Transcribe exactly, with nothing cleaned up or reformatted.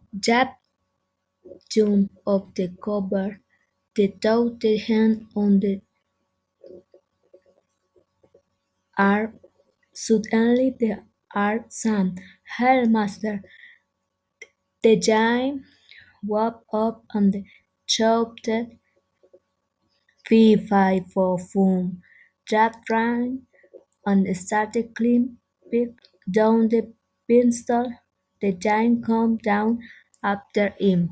Jack jumped off the cupboard, the toad hand on the arm. Suddenly the arm sank. "Help, master!" The giant woke up and shouted, "Fee, fi, fo, fum!" Jack ran and started climbing down the beanstalk. The giant came down after him.